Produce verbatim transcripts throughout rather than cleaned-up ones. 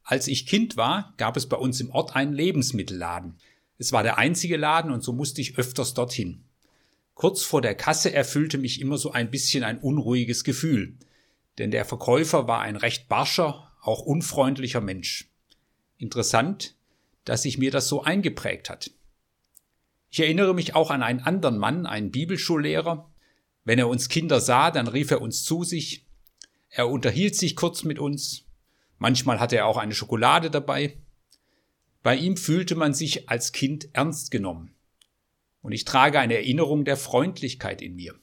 Als ich Kind war, gab es bei uns im Ort einen Lebensmittelladen. Es war der einzige Laden und so musste ich öfters dorthin. Kurz vor der Kasse erfüllte mich immer so ein bisschen ein unruhiges Gefühl, denn der Verkäufer war ein recht barscher, auch unfreundlicher Mensch. Interessant, dass sich mir das so eingeprägt hat. Ich erinnere mich auch an einen anderen Mann, einen Bibelschullehrer. Wenn er uns Kinder sah, dann rief er uns zu sich. Er unterhielt sich kurz mit uns. Manchmal hatte er auch eine Schokolade dabei. Bei ihm fühlte man sich als Kind ernst genommen. Und ich trage eine Erinnerung der Freundlichkeit in mir.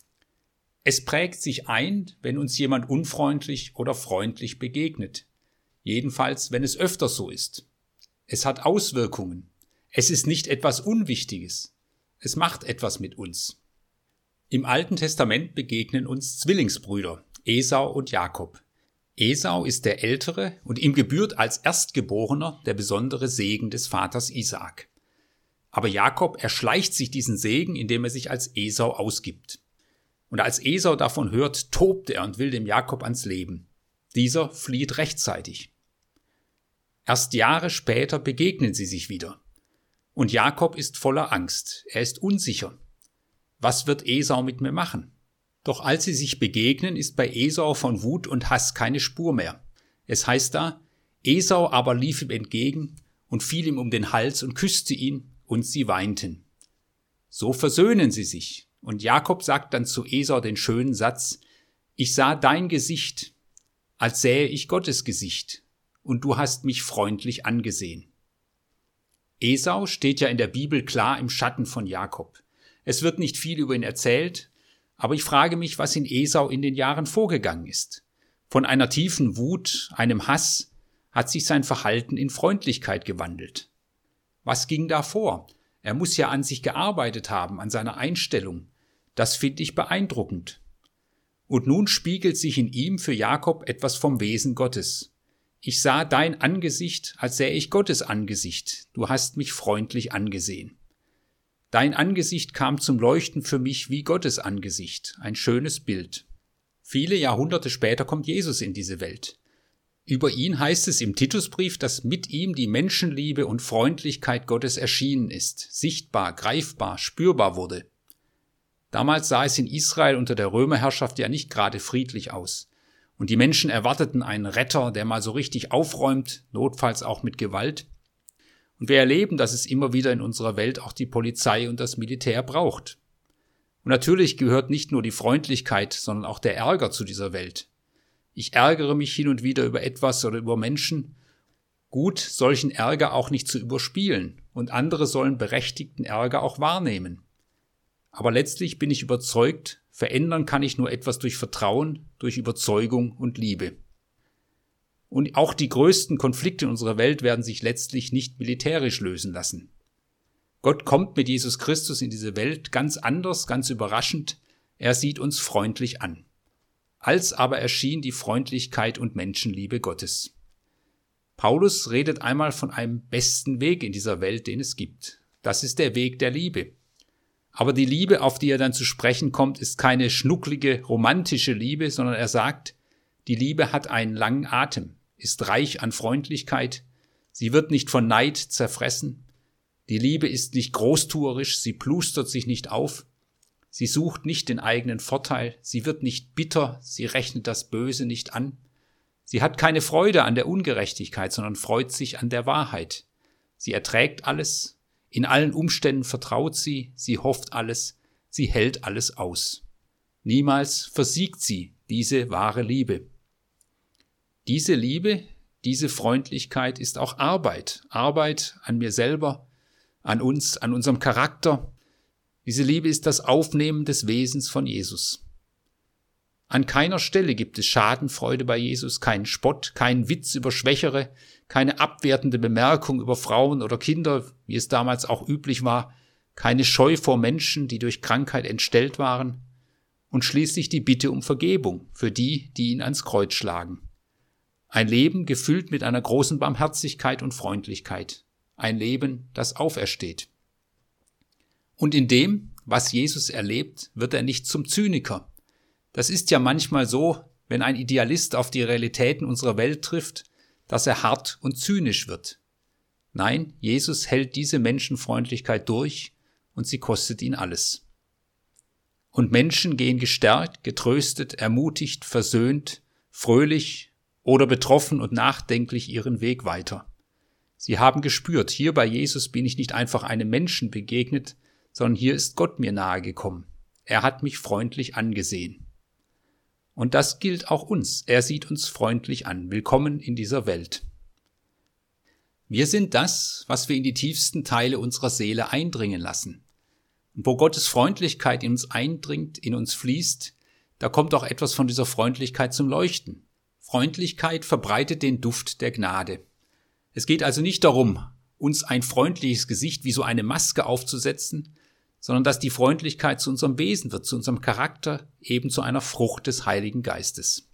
Es prägt sich ein, wenn uns jemand unfreundlich oder freundlich begegnet. Jedenfalls, wenn es öfter so ist. Es hat Auswirkungen. Es ist nicht etwas Unwichtiges. Es macht etwas mit uns. Im Alten Testament begegnen uns Zwillingsbrüder, Esau und Jakob. Esau ist der Ältere und ihm gebührt als Erstgeborener der besondere Segen des Vaters Isaak. Aber Jakob erschleicht sich diesen Segen, indem er sich als Esau ausgibt. Und als Esau davon hört, tobt er und will dem Jakob ans Leben. Dieser flieht rechtzeitig. Erst Jahre später begegnen sie sich wieder. Und Jakob ist voller Angst. Er ist unsicher. Was wird Esau mit mir machen? Doch als sie sich begegnen, ist bei Esau von Wut und Hass keine Spur mehr. Es heißt da, Esau aber lief ihm entgegen und fiel ihm um den Hals und küsste ihn, und sie weinten. So versöhnen sie sich. Und Jakob sagt dann zu Esau den schönen Satz, ich sah dein Gesicht, als sähe ich Gottes Gesicht, und du hast mich freundlich angesehen. Esau steht ja in der Bibel klar im Schatten von Jakob. Es wird nicht viel über ihn erzählt, aber ich frage mich, was in Esau in den Jahren vorgegangen ist. Von einer tiefen Wut, einem Hass, hat sich sein Verhalten in Freundlichkeit gewandelt. Was ging da vor? Er muss ja an sich gearbeitet haben, an seiner Einstellung. Das finde ich beeindruckend. Und nun spiegelt sich in ihm für Jakob etwas vom Wesen Gottes. Ich sah dein Angesicht, als sähe ich Gottes Angesicht. Du hast mich freundlich angesehen. Dein Angesicht kam zum Leuchten für mich wie Gottes Angesicht. Ein schönes Bild. Viele Jahrhunderte später kommt Jesus in diese Welt. Über ihn heißt es im Titusbrief, dass mit ihm die Menschenliebe und Freundlichkeit Gottes erschienen ist, sichtbar, greifbar, spürbar wurde. Damals sah es in Israel unter der Römerherrschaft ja nicht gerade friedlich aus. Und die Menschen erwarteten einen Retter, der mal so richtig aufräumt, notfalls auch mit Gewalt. Und wir erleben, dass es immer wieder in unserer Welt auch die Polizei und das Militär braucht. Und natürlich gehört nicht nur die Freundlichkeit, sondern auch der Ärger zu dieser Welt. Ich ärgere mich hin und wieder über etwas oder über Menschen. Gut, solchen Ärger auch nicht zu überspielen, und andere sollen berechtigten Ärger auch wahrnehmen. Aber letztlich bin ich überzeugt, verändern kann ich nur etwas durch Vertrauen, durch Überzeugung und Liebe. Und auch die größten Konflikte in unserer Welt werden sich letztlich nicht militärisch lösen lassen. Gott kommt mit Jesus Christus in diese Welt ganz anders, ganz überraschend. Er sieht uns freundlich an. Als aber erschien die Freundlichkeit und Menschenliebe Gottes. Paulus redet einmal von einem besten Weg in dieser Welt, den es gibt. Das ist der Weg der Liebe. Aber die Liebe, auf die er dann zu sprechen kommt, ist keine schnucklige, romantische Liebe, sondern er sagt, die Liebe hat einen langen Atem, ist reich an Freundlichkeit, sie wird nicht von Neid zerfressen, die Liebe ist nicht großtuerisch, sie plustert sich nicht auf, sie sucht nicht den eigenen Vorteil, sie wird nicht bitter, sie rechnet das Böse nicht an, sie hat keine Freude an der Ungerechtigkeit, sondern freut sich an der Wahrheit, sie erträgt alles, in allen Umständen vertraut sie, sie hofft alles, sie hält alles aus. Niemals versiegt sie, diese wahre Liebe. Diese Liebe, diese Freundlichkeit ist auch Arbeit. Arbeit an mir selber, an uns, an unserem Charakter. Diese Liebe ist das Aufnehmen des Wesens von Jesus. An keiner Stelle gibt es Schadenfreude bei Jesus, keinen Spott, keinen Witz über Schwächere, keine abwertende Bemerkung über Frauen oder Kinder, wie es damals auch üblich war, keine Scheu vor Menschen, die durch Krankheit entstellt waren, und schließlich die Bitte um Vergebung für die, die ihn ans Kreuz schlagen. Ein Leben gefüllt mit einer großen Barmherzigkeit und Freundlichkeit. Ein Leben, das aufersteht. Und in dem, was Jesus erlebt, wird er nicht zum Zyniker. Das ist ja manchmal so, wenn ein Idealist auf die Realitäten unserer Welt trifft, dass er hart und zynisch wird. Nein, Jesus hält diese Menschenfreundlichkeit durch und sie kostet ihn alles. Und Menschen gehen gestärkt, getröstet, ermutigt, versöhnt, fröhlich oder betroffen und nachdenklich ihren Weg weiter. Sie haben gespürt, hier bei Jesus bin ich nicht einfach einem Menschen begegnet, sondern hier ist Gott mir nahe gekommen. Er hat mich freundlich angesehen. Und das gilt auch uns. Er sieht uns freundlich an. Willkommen in dieser Welt. Wir sind das, was wir in die tiefsten Teile unserer Seele eindringen lassen. Und wo Gottes Freundlichkeit in uns eindringt, in uns fließt, da kommt auch etwas von dieser Freundlichkeit zum Leuchten. Freundlichkeit verbreitet den Duft der Gnade. Es geht also nicht darum, uns ein freundliches Gesicht wie so eine Maske aufzusetzen, sondern dass die Freundlichkeit zu unserem Wesen wird, zu unserem Charakter, eben zu einer Frucht des Heiligen Geistes.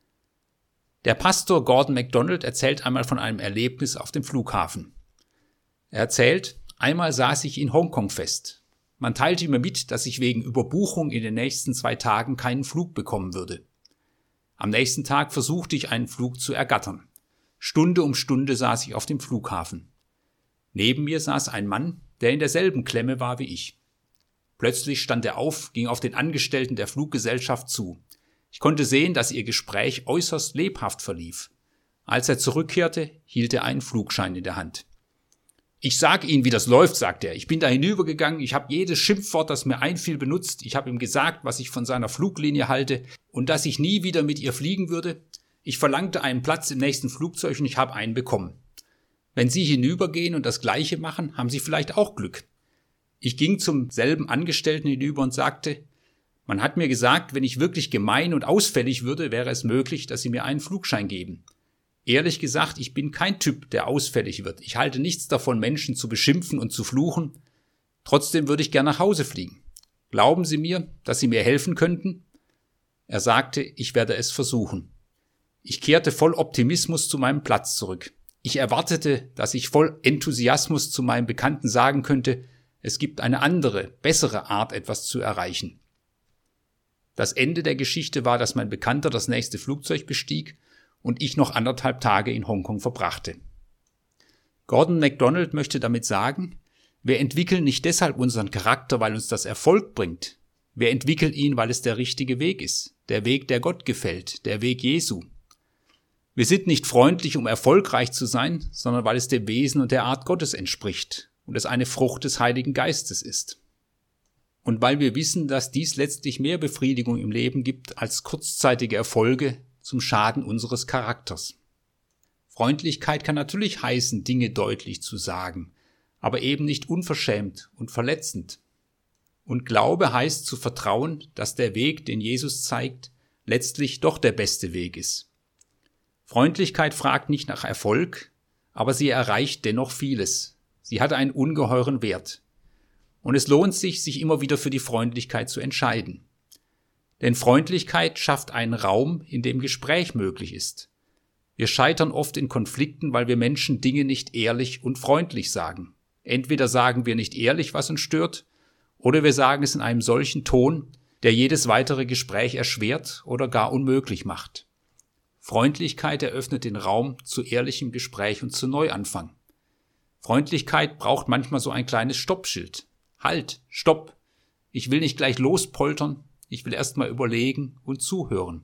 Der Pastor Gordon MacDonald erzählt einmal von einem Erlebnis auf dem Flughafen. Er erzählt, einmal saß ich in Hongkong fest. Man teilte mir mit, dass ich wegen Überbuchung in den nächsten zwei Tagen keinen Flug bekommen würde. Am nächsten Tag versuchte ich, einen Flug zu ergattern. Stunde um Stunde saß ich auf dem Flughafen. Neben mir saß ein Mann, der in derselben Klemme war wie ich. Plötzlich stand er auf, ging auf den Angestellten der Fluggesellschaft zu. Ich konnte sehen, dass ihr Gespräch äußerst lebhaft verlief. Als er zurückkehrte, hielt er einen Flugschein in der Hand. »Ich sag Ihnen, wie das läuft«, sagte er. »Ich bin da hinübergegangen, ich habe jedes Schimpfwort, das mir einfiel, benutzt. Ich habe ihm gesagt, was ich von seiner Fluglinie halte und dass ich nie wieder mit ihr fliegen würde. Ich verlangte einen Platz im nächsten Flugzeug und ich habe einen bekommen. Wenn Sie hinübergehen und das Gleiche machen, haben Sie vielleicht auch Glück.« Ich ging zum selben Angestellten hinüber und sagte, man hat mir gesagt, wenn ich wirklich gemein und ausfällig würde, wäre es möglich, dass Sie mir einen Flugschein geben. Ehrlich gesagt, ich bin kein Typ, der ausfällig wird. Ich halte nichts davon, Menschen zu beschimpfen und zu fluchen. Trotzdem würde ich gern nach Hause fliegen. Glauben Sie mir, dass Sie mir helfen könnten? Er sagte, ich werde es versuchen. Ich kehrte voll Optimismus zu meinem Platz zurück. Ich erwartete, dass ich voll Enthusiasmus zu meinem Bekannten sagen könnte, es gibt eine andere, bessere Art, etwas zu erreichen. Das Ende der Geschichte war, dass mein Bekannter das nächste Flugzeug bestieg und ich noch anderthalb Tage in Hongkong verbrachte. Gordon MacDonald möchte damit sagen, wir entwickeln nicht deshalb unseren Charakter, weil uns das Erfolg bringt. Wir entwickeln ihn, weil es der richtige Weg ist, der Weg, der Gott gefällt, der Weg Jesu. Wir sind nicht freundlich, um erfolgreich zu sein, sondern weil es dem Wesen und der Art Gottes entspricht und es eine Frucht des Heiligen Geistes ist. Und weil wir wissen, dass dies letztlich mehr Befriedigung im Leben gibt als kurzzeitige Erfolge zum Schaden unseres Charakters. Freundlichkeit kann natürlich heißen, Dinge deutlich zu sagen, aber eben nicht unverschämt und verletzend. Und Glaube heißt zu vertrauen, dass der Weg, den Jesus zeigt, letztlich doch der beste Weg ist. Freundlichkeit fragt nicht nach Erfolg, aber sie erreicht dennoch vieles. Sie hat einen ungeheuren Wert. Und es lohnt sich, sich immer wieder für die Freundlichkeit zu entscheiden. Denn Freundlichkeit schafft einen Raum, in dem Gespräch möglich ist. Wir scheitern oft in Konflikten, weil wir Menschen Dinge nicht ehrlich und freundlich sagen. Entweder sagen wir nicht ehrlich, was uns stört, oder wir sagen es in einem solchen Ton, der jedes weitere Gespräch erschwert oder gar unmöglich macht. Freundlichkeit eröffnet den Raum zu ehrlichem Gespräch und zu Neuanfang. Freundlichkeit braucht manchmal so ein kleines Stoppschild. Halt, stopp! Ich will nicht gleich lospoltern, ich will erst mal überlegen und zuhören.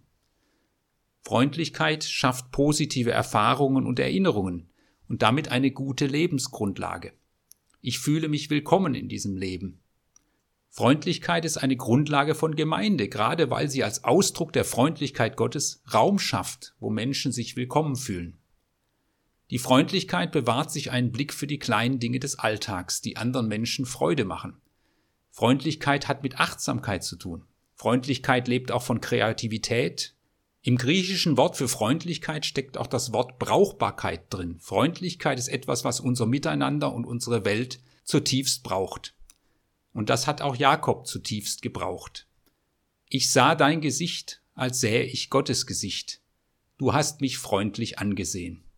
Freundlichkeit schafft positive Erfahrungen und Erinnerungen und damit eine gute Lebensgrundlage. Ich fühle mich willkommen in diesem Leben. Freundlichkeit ist eine Grundlage von Gemeinde, gerade weil sie als Ausdruck der Freundlichkeit Gottes Raum schafft, wo Menschen sich willkommen fühlen. Die Freundlichkeit bewahrt sich einen Blick für die kleinen Dinge des Alltags, die anderen Menschen Freude machen. Freundlichkeit hat mit Achtsamkeit zu tun. Freundlichkeit lebt auch von Kreativität. Im griechischen Wort für Freundlichkeit steckt auch das Wort Brauchbarkeit drin. Freundlichkeit ist etwas, was unser Miteinander und unsere Welt zutiefst braucht. Und das hat auch Jakob zutiefst gebraucht. Ich sah dein Gesicht, als sähe ich Gottes Gesicht. Du hast mich freundlich angesehen.